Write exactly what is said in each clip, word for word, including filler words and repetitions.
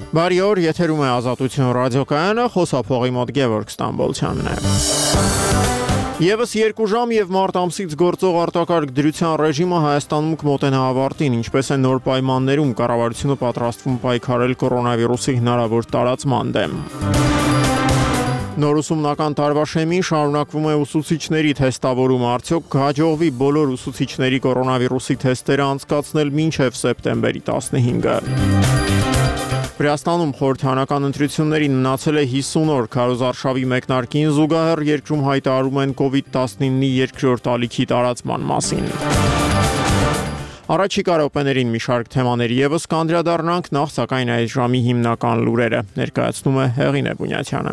Բարի օր, եթերում է Ազատություն ռադիոկայանը, խոսափողի մոտ Գևորգ Ստամբոլցյանն է։ Եվս երկու ժամ եւ մարտ ամսից գործող արտակարգ դրության ռեժիմը Հայաստանում կմոտենա ավարտին, ինչպես է նոր պայմաններում կառավարությունը պատրաստվում պայքարել կորոնավիրուսի հնարավոր տարածման դեմ։ Նոր ուսումնական տարվա շեմին շարունակվում է ուսուցիչների թեստավորումը, արդյոք կհաջողվի բոլոր ուսուցիչների կորոնավիրուսի թեստերը անցկացնել մինչև սեպտեմբերի տասնհինգը։ Վրաստանում խորհրդարանական ընտրություններին մնացել է հիսուն օր, քարոզարշավի մեկնարկին զուգահեռ երկրում հայտարարում են կովիդ տասնինի երկրորդ ալիքի տարածման մասին։ Առաջիկա րոպեներին մի շարք թեմաների ևս կանդրադառնանք, նախ սակայն այս ժամի հիմնական լուրերը ներկայացնում է Հեղինե Բունյաթյանը։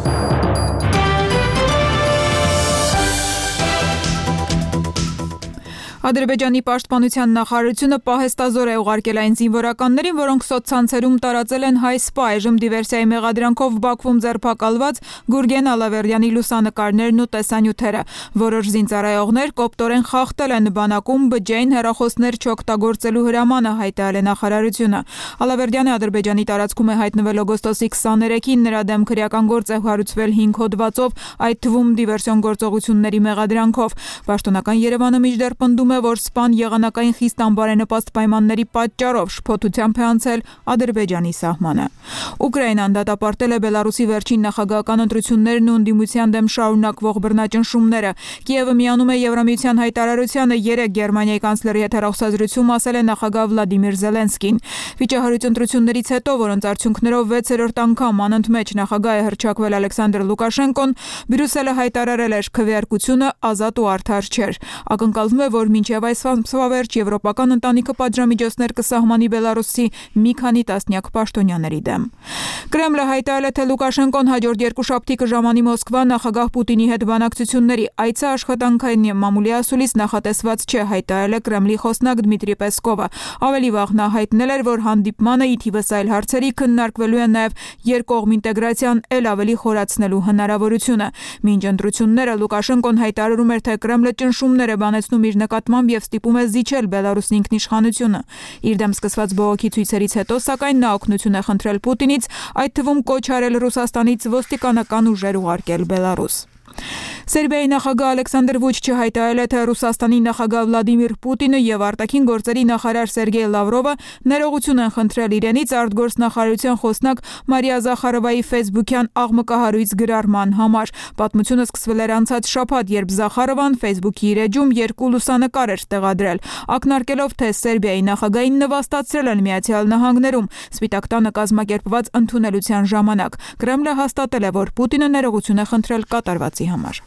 Ադրբեջանի պաշտպանության նախարարությունը պահեստազոր է ուղարկել այն զինվորականներին, որոնք սոցցանցերում տարածել են հայ սպա, այժմ դիվերսիայի մեղադրանքով Բաքվում ձերբակալված Գուրգեն Ալավերդյանի լուսանկարներն ու տեսանյութերը։ Որոշ զինծառայողներ կոպտորեն խախտել են բանակում բջջային հեռախոսներ չօգտագործելու հրամանը, հայտարարել է նախարարությունը։ Ալավերդյանը Ադրբեջանի տարածքում է հայտնվել օգոստոսի քսաներեքին, նրա դեմ քրեական գործ է հարուցվել հինգ հոդվածով, այդ թվում դիվերսիոն գործողությունների մեղադրանքով։ Պաշտոնական Երևանը մինչդեռ պնդում է, որ սպան եղանակային խիստ անբարենպաստ պայմանների պատճառով շփոթությամբ է անցել Ադրբեջանի սահմանը։ Ուկրաինան դատապարտել է Բելարուսի վերջին նախագահական ընտրություններն ու ընդդիմության դեմ շարունակվող բռնաճնշումները։ Կիևը միանում է Եվրամիության հայտարարությանը, երեկ Գերմանիայի կանցլերի հետ հեռախոսազրույցում ասել է նախագահ Վլադիմիր Զելենսկին։ Վիճահարույց ընտրություններից հետո, որոնց արդյունքներով վեցերորդ անգամ անընդմեջ նախագահ է հռչակվել Ալեքսանդր Լուկաշենկոն, Բրյուսելը հայտարարել էր քվեարկությունը ազատ ու արդար չէր։ Ակնկալվում է, որ մինչև այս ամսվա վերջ եվրոպական ընտանիքը պատժամիջոցներ կսահմանի Բելարուսի մի քանի տասնյակ պաշտոնյաների դեմ։ Կրեմլը հայտարարել է, թե Լուկաշենկոն հաջորդ երկուշաբթի կժամանի Մոսկվա նախագահ Պուտինի հետ բանակցությունների։ Այցը աշխատանքային մամուլի ասուլիս նախատեսված չէ, հայտարարել է Կրեմլի խոսնակ Դմիտրի Պեսկովը։ Ավելի վաղ նա հայտնել էր, որ հանդիպմանը ի թիվս այլ հարցերի քննարկվելու է նաև երկկողմ ինտեգրացիան էլ ավելի խորացնելու հնարավորությունը։ Մինչ ընտրությունները Լուկաշենկոն հայտարարում էր, թե Կրեմլը ճնշումներ է բանեցնում իր նկատմամբ եւ ստիպում է զիջել Բելարուսի ինքնիշխանությունը։ Իր դեմ սկսված բողոքի ցույցերից հետո, սակայն նա օգնություն է խնդրել Պուտինից, այդ թվում կոչ արել Ռուսաստանից ոստիկանական ուժեր ուղարկել Բելարուս։ Սերբիայի նախագահ Ալեքսանդր Վուչիչը հայտարարել է, թե Ռուսաստանի նախագահ Վլադիմիր Պուտինը եւ արտաքին գործերի նախարար Սերգեյ Լավրովը ներողություն են խնդրել իրենից արտգործնախարարության խոսնակ Մարիա Զախարովայի ֆեյսբուքյան աղմկահարույց գրառման համար։ Պատմությունը սկսվել էր անցած շաբաթ, երբ Զախարովան ֆեյսբուքի իր էջում երկու լուսանկար էր տեղադրել, ակնարկելով, թե Սերբիայի նախագահին նվաստացրել են Միացյալ Նահանգներում Սպիտակ տանը կազմակերպված ընդունելության ժամանակ։ Կրեմլը հաստատել է, որ Պուտինը ներողություն է խնդրել կատարվածի համար։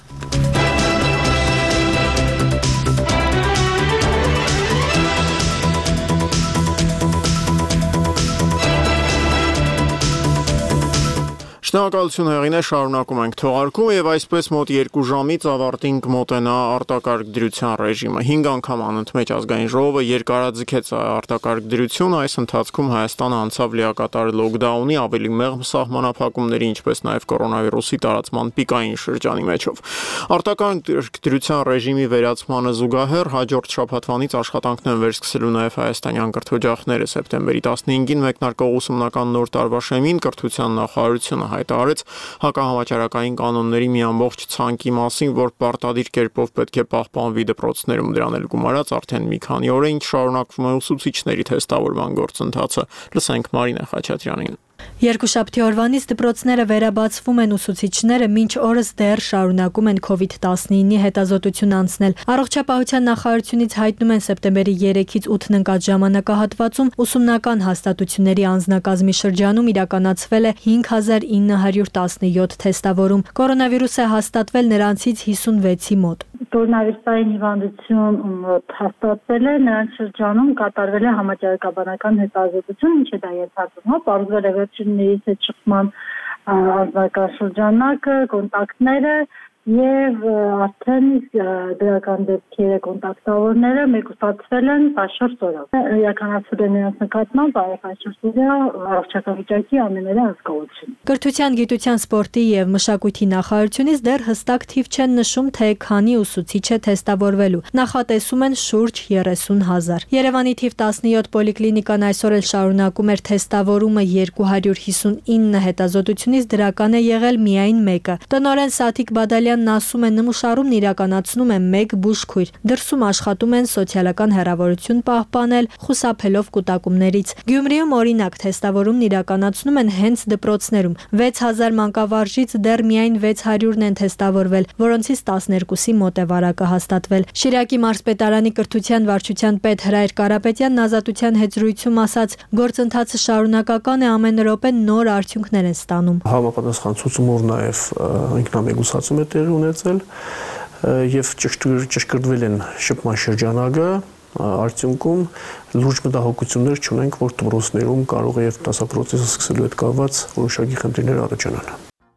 Շնորհակալություն Հեղինե, շարունակում ենք թողարկումը եւ այսպես մոտ երկու ժամից ավարտին կմոտենա արտակարգ դրության ռեժիմը։ հինգ անգամ անընդմեջ ազգային ժողովը երկարաձգեց արտակարգ դրությունը, այս ընթացքում Հայաստանը անցավ լիակատար լոկդաունի, ավելի մեղմ սահմանափակումների, ինչպես նաեւ կորոնավիրուսի տարածման պիկային շրջանի մեջով։ Արտակարգ դրության ռեժիմի վերացմանը զուգահեռ հաջորդ շաբաթվանից աշխատանքն են վերսկսելու նաեւ հայաստանյան կրթօջախները։ Սեպտեմբերի տասնհինգին մեկնարկող ուսումնական նոր տարվա շեմին կրթության նախարարությունը հայտարարեց հակահամաճարակային կանոնների մի ամբողջ ցանկի մասին, որ պարտադիր կերպով պետք է պահպանվի դպրոցներում։ Դրան էլ գումարած արդեն մի քանի օր է ինչ շարունակվում է ուսուցիչների թեստավորման գործընթացը։ Լսենք Մարինե Խաչատրյանին։ Երկուշաբթի օրվանից դպրոցները վերաբացվում են, ուսուցիչները մինչ օրս դեռ շարունակում են կովիդ տասնինի հետազոտություն անցնել։ Առողջապահության նախարարությունից հայտնում են սեպտեմբերի երեքից ութն ընկած ժամանակահատվածում ուսումնական հաստատությունների անձնակազմի շրջանում իրականացվել է հինգ հազար ինը հարյուր տասնյոթ թեստավորում։ Կորոնավիրուս է հաստատվել նրանցից հիսունվեցի մոտ։ Կորոնավիրուսային հիվանդություն հաստատվել է, նրանց շրջանում կատարվել է համաճարակաբանական հետազոտություն, ինչ է դա ենթադրում, պարզվել է վերջիններից հետ շփման անձնական շրջանակը, կոնտակտները, Եվ արդեն դրական դեպքերը կոնտակտավորները մեկուսացվել են տասնչորս օրով։ Իրականացվել են նրանց նկատմամբ տասնչորս օրյա առողջական վիճակի ամենօրյա հսկողություն։ Կրթության, գիտության, սպորտի եւ մշակույթի նախարարությունից դեռ հստակ թիվ չեն նշում, թե քանի ուսուցիչ է թեստավորվելու։ Նախատեսում են շուրջ երեսուն հազար։ Երևանի թիվ տասնյոթ պոլիկլինիկան այսօր էլ շարունակում էր թեստավորումը երկու հարյուր հիսունինը հետազոտությունից դրական է եղել միայն մեկը։ Տնօրեն Սաթիկ Բադալյանն ասում է, նմուշարումն իրականացնում է մեկ բուժքույր։ Դրսում աշխատում են սոցիալական հեռավորություն պահպանել, խուսափելով կուտակումներից։ Գյումրիում օրինակ թեստավորումն իրականացնում են հենց դպրոցներում։ վեց հազար մանկավարժից դեռ միայն վեց հարյուրն են թեստավորվել, որոնցից տասներկուսի մոտ է վարակը հաստատվել։ Շիրակի մարզպետարանի կրթության վարչության պետ Հրայր Կարապետյանն Ազատության հետ զրույցում ասաց, գործընթացը շարունակական է, ամեն րոպե նոր արդյունքներ են ստանում։ Համապատասխան ցուցումով նաև ինքնամեկուսացում է տեղի ունեցել եւ ճշգրտվել են շփման շրջանակը, արդյունքում լուրջ մտահոգություններ չունենք, որ դպրոցներում կարող է եւ դասապրոցեսը սկսելու հետ կապված որոշակի խնդիրներ առաջանալ։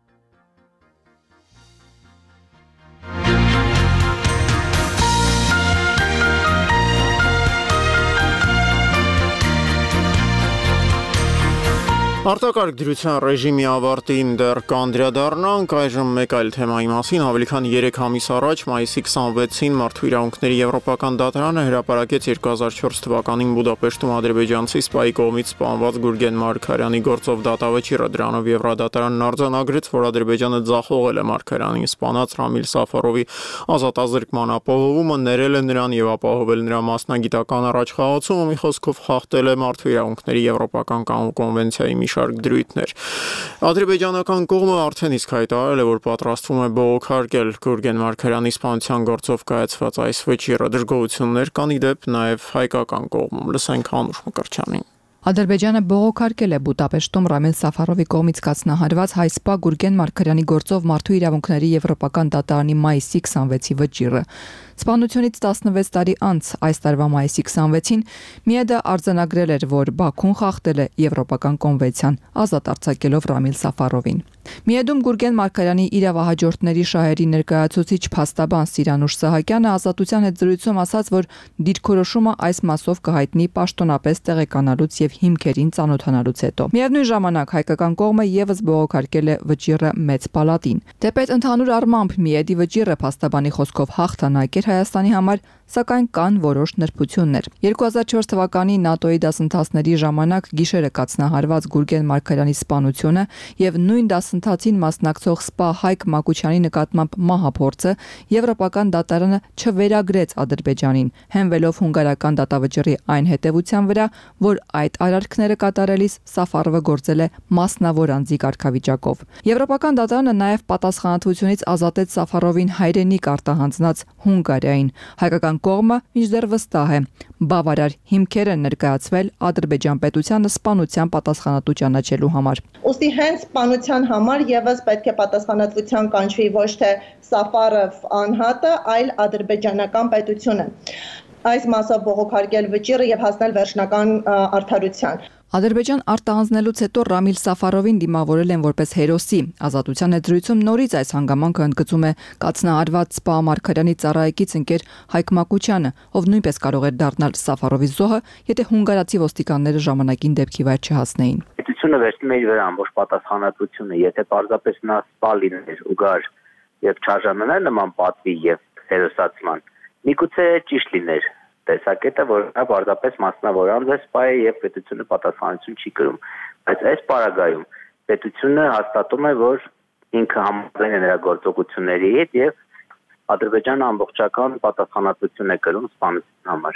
Արտակարգ դրության ռեժիմի ավարտին դեռ կանդրադառնանք, այժմ մեկ այլ թեմայի մասին, ավելի քան երեք ամիս առաջ մայիսի քսանվեցին Մարդու իրավունքների Եվրոպական դատարանը հրապարակեց երկու հազար չորս թվականին Բուդապեշտում ադրբեջանցի սպայի կողմից սպանված Գուրգեն Մարգարյանի գործով դատավճիռը, դրանով Եվրադատարանն արձանագրեց, որ Ադրբեջանը ձախողել է Մարգարյանին սպանած Ռամիլ Սաֆարովի ազատազրկման ապահովումը, ներել է նրան եւ ապահովել նրա մասնագիտական առաջխաղացումը, մի խոսքով խախտել է Մարդու իրավունքների Եվրոպական կոնվենցիայի մի շարք դրույթներ։ Ադրբեջանական կողմը արդեն իսկ հայտարարել է, որ պատրաստվում է բողոքարկել Գուրգեն Մարգարյանի սպանության գործով կայացված այս վճիռը։ Դժգոհություններ կան ի դեպ նաև հայկական կողմում։ Լսենք Անուշ Մկրտչյանին։ Ադրբեջանը բողոքարկել է Բուդապեշտում Ռամիլ Սաֆարովի կողմից կազմահարված հայ-սպա Գուրգեն Մարգարյանի գործով Մարդու իրավունքների Եվրոպական դատարանի մայիսի քսանվեցի վճիռը։ Սպանությունից տասնվեց տարի անց այս տարվա մայիսի քսանվեցին ՄԻԵԴ-ը արձանագրել էր, որ Բաքուն խախտել է Եվրոպական կոնվենցիան, ազատ արձակելով Ռամիլ Սաֆարովին։ ՄԻԵԴ-ում Գուրգեն Մարգարյանի իրավահաջորդների շահերի ներկայացուցիչ փաստաբան Սիրանուշ Սահակյանը Ազատության հետ զրույցում ասաց, որ դիրքորոշումը այս մասով կհայտնի պաշտոնապես տեղեկանալուց եւ հիմքերին ծանոթանալուց հետո։ Միևնույն ժամանակ հայկական կողմը եւս բողոքարկել է վճիռը մեծ պալատին։ Դեպետ ընդհանուր առմամբ ՄԻԵԴ-ի վճիռը փաստաբանի խոսքով հաղթանակ էր Հայաստանի համար, սակայն կան որոշ նրբություններ։ երկու հազար չորս թվականի ՆԱՏՕ-ի դասընթացների ժամանակ գիշերը կազմահարված Գուրգեն Մարգարյանի սպանությունը եւ նույն դասընթացին մասնակցող սպա Հայկ Մակուչյանի նկատմամբ մահափորձը Եվրոպական դատարանը չվերագրեց Ադրբեջանին, հենվելով հունգարական դատավճիռի այն հետևության վրա, որ այդ արարքները կատարելիս Սաֆարովը գործել է մասնավոր անձի կարգավիճակով։ Եվրոպական դատարանը նաև պատասխանատվությունից ազատեց Սաֆարովին հայրենիք արտահանձնած Հունգարիային։ Հայկական կողմը մինչդեռ վստահ է, բավարար հիմքեր են ներկայացվել Ադրբեջան պետությանը սպանության պատասխանատու ճանաչելու համար։ Ոստի հենց սպանության համար եւս պետք է պատասխանատվության կանչվի ոչ թե Սաֆարով անհատը, այլ ադրբեջանական պետությունը։ Այս մասով բողոքարկել վճիռը եւ հասնել վերջնական արդարության։ Ադրբեջան արտահանձնելուց հետո Ռամիլ Սաֆարովին դիմավորել են որպես հերոսի։ Ազատության հետ զրույցում նորից այս հանգամանքը ընդգծում է կացնահարված սպա Մարգարյանի ծառայեկից ընկեր Հայկ Մակուչյանը, ով նույնպես կարող էր դառնալ Սաֆարովի զոհը, եթե հունգարացի ոստիկանները ժամանակին դեպքի վայր չհասնեին։ Պետությունը վերցնում է իր վրա ամբողջ պատասխանատվությունը, եթե պարզապես նա սպա լիներ ու գար եւ չարժանանար նման պատվի եւ հերոսացման, միգուցե ճիշտ լիներ տեսակետը, որ նա պարզապես մասնավոր անձ է սպա է եւ պետությունը պատասխանատվություն չի կրում, բայց այս պարագայում պետությունը հաստատում է, որ ինքը համաձայն է նրա գործողությունների հետ եւ Ադրբեջանը ամբողջական պատասխանատվություն է կրում սպանության համար։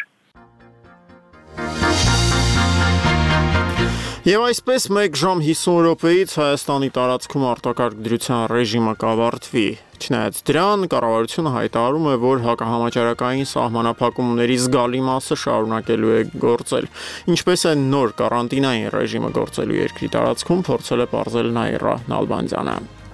Եվ այսպես մեկ ժամ հիսուն րոպեից Հայաստանի տարածքում արտակարգ դրության ռեժիմը կավարտվի։ Չնայած դրան, կառավարությունը հայտարարում է, որ հակահամաճարակային սահմանափակումների զգալի մասը շարունակելու է գործել։ Ինչպես է նոր կարանտինային ռեժիմը գործելու երկրի տարածքում, փորձել է պարզել Նաիրա Նալբանդյանը։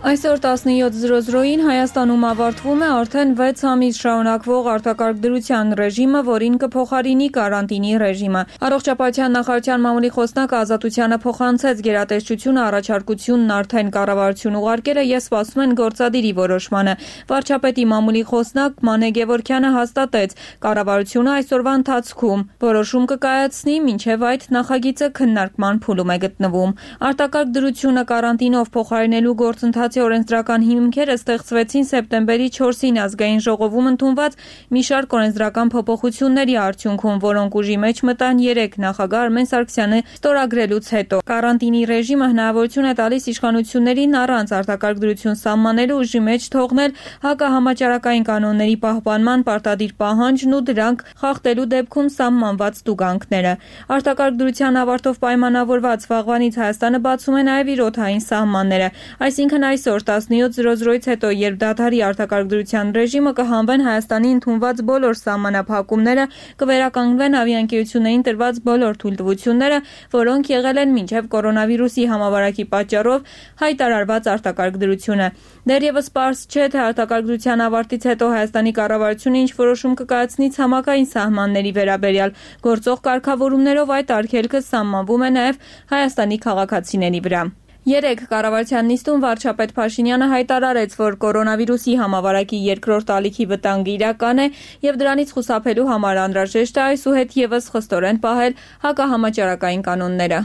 Այսօր տասնյոթ զրո զրոյին Հայաստանում ավարտվում է արդեն վեց ամիս շարունակվող արտակարգ դրության ռեժիմը, որին կփոխարինի կարանտինի ռեժիմը։ Առողջապահության նախարարության մամուլի խոսնակ Ազատությանը փոխանցեց գերատեսչությունը առաջարկությունն արդեն կառավարություն ուղարկել է եւ սպասում են գործադիրի որոշմանը։ Վարչապետի մամուլի խոսնակ Մանե Գևորգյանը հաստատեց, կառավարությունը այսօրվա ընթացքում որոշում կկայացնի, մինչև այդ նախագիծը քննարկման փուլում է գտնվում։ Արտակարգ դրությունը կարանտինով փոխարինելու գործընթաց օրենսդրական հիմքերը ստեղծվեցին սեպտեմբերի չորսին ազգային ժողովում ընդունված մի շարք օրենսդրական փոփոխությունների արդյունքում, որոնք ուժի մեջ մտան երեք նախագահ Արմեն Սարգսյանը ստորագրելուց հետո։ Կարանտինի ռեժիմը հնարավորություն է տալիս իշխանություններին առանց արտակարգ դրություն սահմանելու ուժի մեջ թողնել հակահամաճարակային կանոնների պահպանման պարտադիր պահանջն ու դրանք խախտելու դեպքում սահմանված տուգանքները։ Արտակարգ դրության ավարտով պայմանավորված վաղվանից Հայաստանը բացում է նաև իր օդային սահմանները, այսինքն այս Այսօր տասնյոթ զրո զրոյից հետո, երբ դադարի արտակարգ դրության ռեժիմը, կհանվեն Հայաստանի ընդունված բոլոր սահմանափակումները, կվերականգնվեն ավիաընկերություններին տրված բոլոր թույլտվությունները, որոնք եղել են մինչև կորոնավիրուսի համավարակի պատճառով հայտարարված արտակարգ դրությունը։ Դեռևս պարզ չէ, թե արտակարգ դրության ավարտից հետո Հայաստանի կառավարությունը ինչ որոշում կկայացնի ցամաքային սահմանների վերաբերյալ։ Գործող կարգավորումներով այդ արգելքը սահմանվում է նաև Հայաստանի քաղաքացիների վրա։ Երեկ կառավարության նիստում վարչապետ Փաշինյանը հայտարարեց, որ կորոնավիրուսի համավարակի երկրորդ ալիքի վտանգը իրական է եւ դրանից խուսափելու համար անհրաժեշտ է այսուհետ եւս խստորեն պահել հակահամաճարակային կանոնները։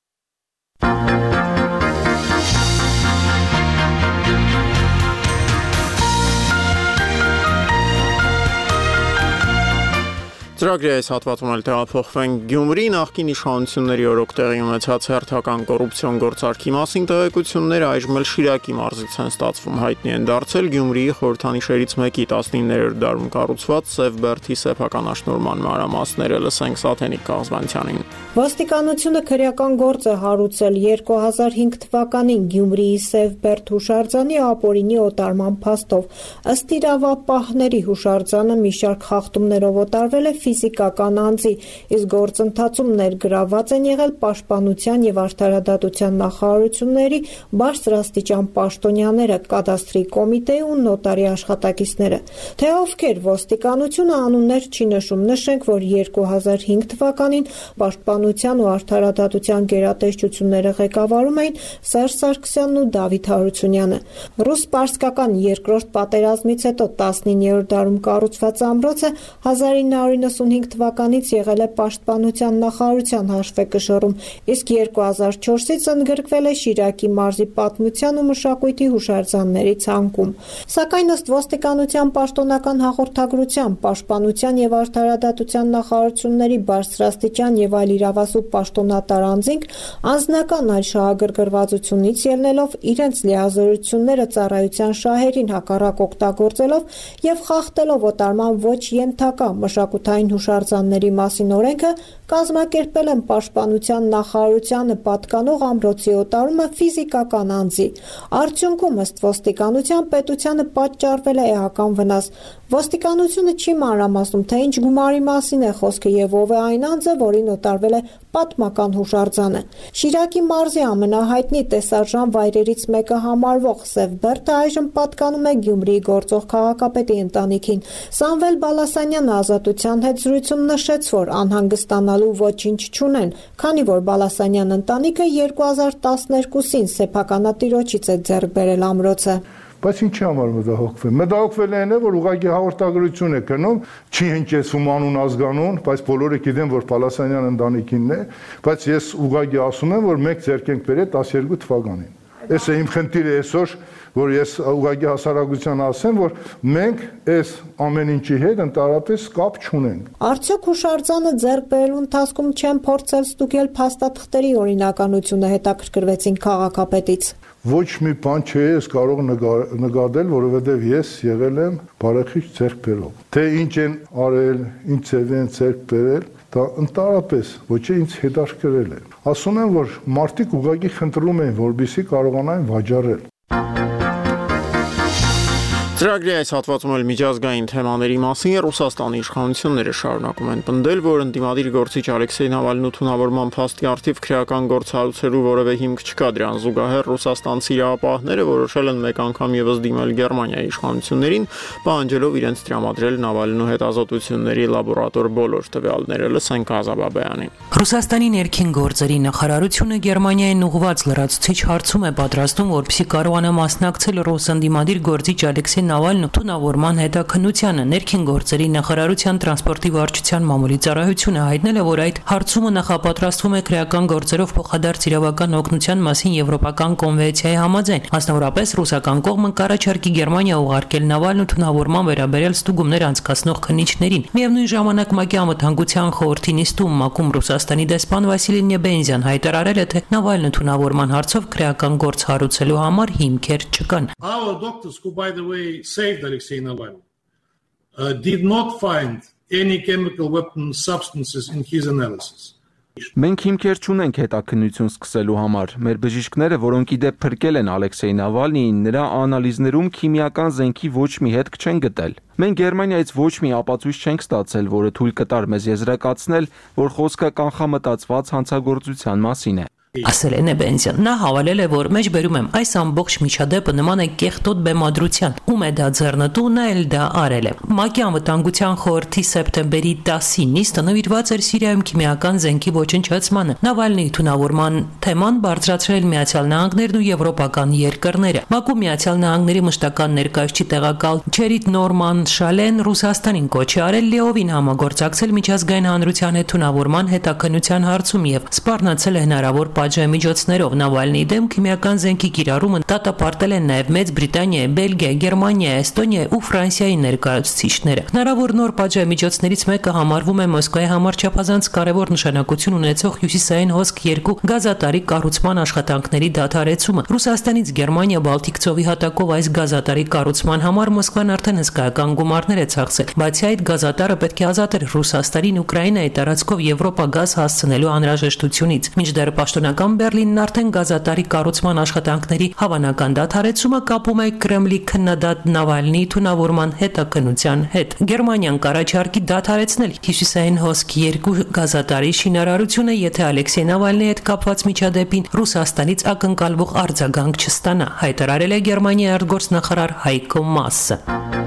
Ծրագրի այս հատվածում էլ տեղափոխվենք Գյումրի նախկին իշխանությունների օրոք տեղի ունեցած հերթական կոռուպցիոն գործարքի մասին տեղեկությունները այժմ էլ Շիրակի մարզից են ստացվում, հայտնի են դարձել Գյումրիի խորհրդանիշերից մեկի տասնիններորդ դարում կառուցված Սևբերդի սեփականաշնորհման մանրամասները, լսենք Սաթենիկ Կազբանյանին։ Ոստիկանությունը քրեական գործ է հարուցել երկու հազար հինգ թվականին Գյումրիի Սևբերդ հուշարձանի ապօրինի օտարման փաստով։ Ըստ իրավապահների հուշարձանը մի շարք խախտումներով օտարվել է ֆիզիկական անձի, իսկ գործընթացում ներգրավված են եղել Պաշտպանության եւ Արդարադատության նախարարությունների բարձրաստիճան պաշտոնյաները, կադաստրի կոմիտեի ու նոտարի աշխատակիցները։ Թե ովքեր ոստիկանությունը անուններ չի նշում, նշենք, որ երկու հազար հինգ թվականին Պաշտպանության ու Արդարադատության գերատեսչությունները ղեկավարում էին Սերժ Սարգսյանն ու Դավիթ Հարությունյանը։ Ռուս-պարսկական երկրորդ պատերազմից հետո տասնիններորդ դարում կառուցված ամրոցը հազար ինը հարյուր նվաթ թվականից եղել է Պաշտպանության նախարարության հաշվեկշռում, իսկ երկու հազար չորսից ընդգրկվել է Շիրակի մարզի պատմության ու մշակույթի հուշարձանների ցանկում։ Սակայն ըստ ոստիկանության պաշտոնական հաղորդագրության, Պաշտպանության եւ Արդարադատության նախարարությունների բարձրաստիճան եւ այլ իրավասու պաշտոնատար անձինք անձնական այլ շահագրգռվածությունից ելնելով իրենց լիազորությունները ծառայության շահերին հակառակ օգտագործելով եւ խախտելով օտարման ոչ ենթակա մշակութային հուշարձանների մասին օրենքը, կազմակերպել են Պաշտպանության նախարարությանը պատկանող ամրոցի օտարումը ֆիզիկական անձի։ Արդյունքում ըստ ոստիկանության պետությանը պատճառվել է էական վնաս։ Ոստիկանությունը չի մանրամասնում, թե ինչ գումարի մասին է խոսքը եւ ով է այն անձը, որին օտարվել է պատմական հուշարձանը։ Շիրակի մարզի ամենահայտնի տեսարժան վայրերից մեկը համարվող Սևբերդը այժմ պատկանում է Գյումրիի գործող քաղաքապետի ընտանիքին։ Սամվել Բալասանյանը Ազատության հետ զրույցում նշեց, որ անհանգստանալու ոչինչ չունեն, քանի որ Բալասանյան ընտանիքը երկու հազար տասներկուսին սեփականատիրոջից է ձեռք բերել ամրոցը։ Բայց ինչի համար մտահոգվել։ Մտահոգվել են, որ ուղղակի հաղորդագրություն է գնում, չի հնչեցում անուն ազգանուն, բայց բոլորը գիտեն, որ Բալասանյան ընտանիքինն է, բայց ես ուղղակի ասում եմ, որ մեկ ձեռք ենք բերել տասներկու թվականին։ Այս է իմ խնդիրը այսօր, որ ես ուղղակի հասարակության ասեմ, որ մենք այս ամեն ինչի հետ ընդհանրապես կապ չունենք։ Արդյոք հուշարձանը ձեռք բերելու ընթացքում չեն փորձել ստուգել փաստաթղթերի օրինականությունը, հետաքրքրվեցին քաղաքապետից։ Ոչ մի բան չէ ես կարող նկատել, որովհետև ես եղել եմ բարեխիղճ ձեռք բերող։ Թե ինչ են արել, ինչ ձև են ձեռք բերել, դա ընդհանրապես ոչ ինձ հետաքրքրել է։ Ասում եմ, որ մարդիկ ուղղակի խնդրում են, որպեսզի կարողանան վաճառել։ Ծրագրի այս հատվածում էլ միջազգային թեմաների մասին Ռուսաստանի իշխանությունները շարունակում են պնդել, որ ընդդիմադիր գործիչ Ալեքսեյ Նավալնու թունավորման փաստի առթիվ քրեական գործ հարուցելու որևէ հիմք չկա։ Դրան զուգահեռ ռուսաստանցի իրավապահները որոշել են մեկ անգամ ևս դիմել Գերմանիայի իշխանություններին, պահանջելով իրենց տրամադրել Նավալնու հետազոտությունների լաբորատոր բոլոր տվյալները։ Լսենք Ազաբաբյանին։ Ռուսաստանի ներքին գործերի նախարարությունը Գերմանիային ուղղված լրացուցիչ հարցում է պատրաստում, որպեսզի կարողանա մասնակցել ռուս ընդդիմադիր գործիչ Ալեքսեյ Նավալնու թունավորման հետաքննությանը։ Ներքին գործերի նախարարության տրանսպորտի վարչության մամուլի ծառայությունը հայտնել է, որ այդ հարցումը նախապատրաստվում է քրեական գործերով փոխադարձ իրավական օգնության մասին եվրոպական կոնվենցիայի համաձայն։ Մասնավորապես ռուսական կողմը կառաջարկի Գերմանիա ուղարկել Նավալնու թունավորման վերաբերյալ ստուգումներ անցկացնող քննիչներին։ Միևնույն ժամանակ ՄԱԿ-ի անվտանգության խորհրդի նիստում ՄԱԿ-ում Ռուսաստանի դեսպան Վասիլի Նեբենզյան հայտարարել է, թե Նավալնու թունավորման հարցով քրեական գործ հարուցելու համար հիմքեր չկան։ Saved Alexei Navalny uh, did not find any chemical weapon substances in his analysis. Մենք հիմքեր չունենք հետաքննություն սկսելու համար։ Մեր բժիշկները, որոնք իդեպ փրկել են Ալեքսեյ Նավալնիին, նրա անալիզներում քիմիական զենքի ոչ մի հետք չեն գտել։ Մենք Գերմանիայից ոչ մի ապացույց չենք ստացել, որը թույլ կտար մեզ եզրակացնել, որ խոսքը կանխամտածված հանցագործության մասին է։ Ասել է Նեբենզյան։ Նա հավելել է, որ մեջբերում եմ այս ամբողջ միջադեպը նման է կեղտոտ բեմադրության, ում է դա ձեռնտու, նա էլ դա արել է։ ՄԱԿ-ի անվտանգության խորհրդի սեպտեմբերի տասի նիստը նվիրված էր Սիրիայում քիմիական զենքի ոչնչացմանը։ Նավալնիի թունավորման թեման բարձրացրել Միացյալ Նահանգներն ու եվրոպական երկրները։ ՄԱԿ-ում Միացյալ Նահանգների մշտական ներկայացուցիչ տեղակալ Չերիտ Նորման Շալեն Ռուսաստանին կոչ է արել լիովին համագործակցել միջազգային հանրության հետ թունավորման հետաքննության հարցում եւ սպառնացել է հնարավոր միջոցներով Նավալնիի դեմ քիմիական զենքի կիրառումը դատապարտել են նաև Մեծ Բրիտանիայի, Բելգիա, Գերմանիա, Էստոնիա ու Ֆրանսիայի ներկայացուցիչները։ Հնարավոր նոր միջոցներից մեկը համարվում է Մոսկվայի համար չափազանց կարևոր նշանակություն ունեցող Հյուսիսային հոսք երկու գազատարի կառուցման աշխատանքների դադարեցումը։ Ռուսաստանից Գերմանիա Բալտիկ ծովի հատակով այս գազատարի կառուցման համար Մոսկվան արդեն հսկայական գումարներ է ցախսել։ Բացի այդ, գազատարը պետք է ազատեր Ռուսաստանին Ուկրաինայի տարածքով Եվրոպա գազ հասցնելու անհրաժեշտությունից։ Մինչդեռ պաշտոնական Բերլինն արդեն գազատարի կառուցման աշխատանքների հավանական դադարեցումը կապում է Կրեմլի քննադատ Նավալնիի թունավորման հետաքննության հետ։ Գերմանիան կառաջարկի դադարեցնել Հյուսիսային հոսք երկու գազատարի շինարարությունը, եթե Ալեքսեյ Նավալնիի հետ կապված միջադեպին Ռուսաստանից ակնկալվող արձագանք չստանա, հայտարարել է Գերմանիայի արտգործնախարար Հայկո Մասը։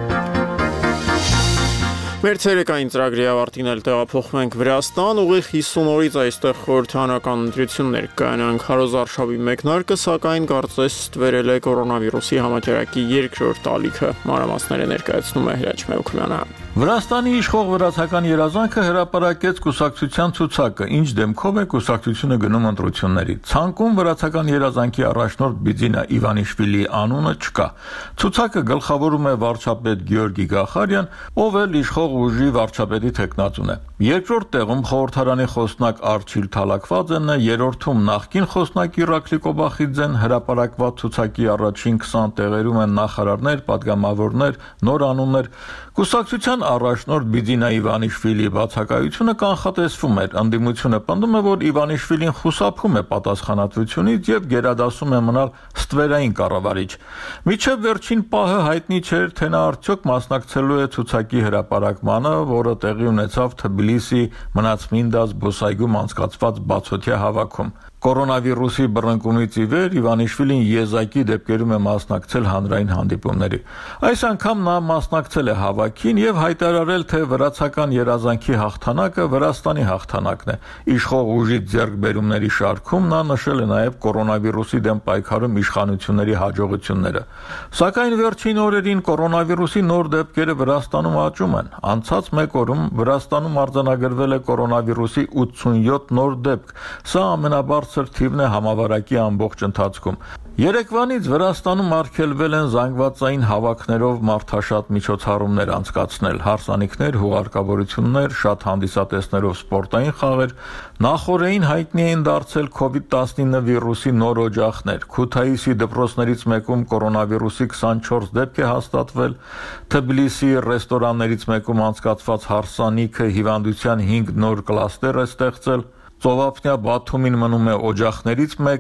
Մեր ցերեկային ծրագրի ավարտին էլ տեղափոխվում ենք Վրաստան, ուղիղ հիսուն օրից այստեղ խորհրդարանական ընտրություններ կայանան։ Քարոզ Արշավի մեկնարկը, սակայն կարծես ստվերել է կորոնավիրուսի համաճարակի երկրորդ ալիքը։ Մանրամասները ներկայացնում է Հրաչ Մեուքմյանը։ Վրաստանի իշխող վրացական երազանքը հրապարակեց կուսակցության ցուցակը, ինչ դեմքով է կուսակցությունը գնում ընտրությունների։ Ցանկում վրացական երազանքի առաջնորդ Բիձինա Իվանիշվիլիի անունը չկա։ Ցուցակը գլխավորում է վարչապետ Գեորգի Գախարյան, ով էլ իշխող ուժի վարչապետի թեկնածուն է։ Երկրորդ տեղում խորհրդարանի խոսնակ Արչիլ Թալակվաձենն է, երրորդում նախկին խոսնակ Իրակլի Կոբախիձեն, հրապարակված ցուցակի առաջին քսան տեղերում են նախարարներ, պատգամավորներ, նոր անուններ։ Կուսակցության առաջնորդ Բիձինա Իվանիշվիլիի բացակայությունը կանխատեսվում էր։ Ընդդիմությունը պնդում է, որ Իվանիշվիլին խուսափում է պատասխանատվությունից եւ գերադասում է մնալ ստվերային կառավարիչ։ Մինչև վերջին պահը հայտնի չէր, թե նա արդյոք մասնակցելու է ցուցակի հրապարակմանը, որը տեղի ունեցավ Թբիլիսի Մնացմինդա զբոսայգում անցկացված բացօթյա հավաքում։ Կորոնավիրուսի բռնկումից ի վեր Իվանիշվիլին եզակի դեպքերում է մասնակցել հանրային հանդիպումների։ Այս անգամ նա մասնակցել է հավաքին եւ հայտարարել, թե վրացական երազանքի հաղթանակը Վրաստանի հաղթանակն է։ Իշխող ուժի ձեռքբերումների շարքում նա նշել է նաեւ կորոնավիրուսի դեմ պայքարում իշխանությունների հաջողությունները։ Սակայն վերջին օրերին կորոնավիրուսի նոր դեպքերը Վրաստանում աճում են։ Անցած մեկ օրում Վրաստանում արձանագրվել է կորոնավիրուսի ութսունյոթ նոր դեպք։ Սա ամենաբարձր թիվն է համավարակի ամբողջ ընթացքում։ Երեկվանից Վրաստանում արգելվել են զանգվածային հավաքներով մարդաշատ միջոցառումներ անցկացնել, հարսանիքներ, հուղարկավորություններ, շատ հանդիսատեսներով սպորտային խաղեր, նախօրեին հայտնի էին դարձել քովիդ տասնինը վիրուսի նոր օջախներ, Քութայիսի դպրոցներից մեկում կորոնավիրուսի քսանչորս դեպք է հաստատվել, Թբիլիսի ռեստորաններից մեկում անցկացված հարսանիքը հիվանդության հինգ նոր կլաստեր է ստեղծել, Ծովափնյա Բաթումին մնում է օջախներից մեկը,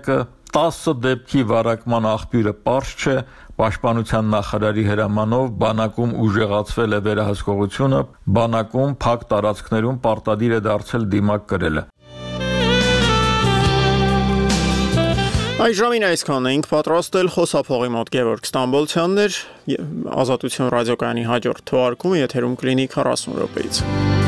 տասը դեպքի վարակման աղբյուրը պարզ չէ, Պաշտպանության նախարարի հրամանով բանակում ուժեղացվել է վերահսկողությունը, բանակում փակ տարածքներում պարտադիր է դարձել դիմակ կրելը։ Այժմին այսքանն էինք պատրաստել խոսափողի մոտ Գևորգ Ստամբոլցյանն էր, Ազատություն ռադիոկայանի հաջորդ թողարկումը եթերում կլինի քառասուն րոպեից։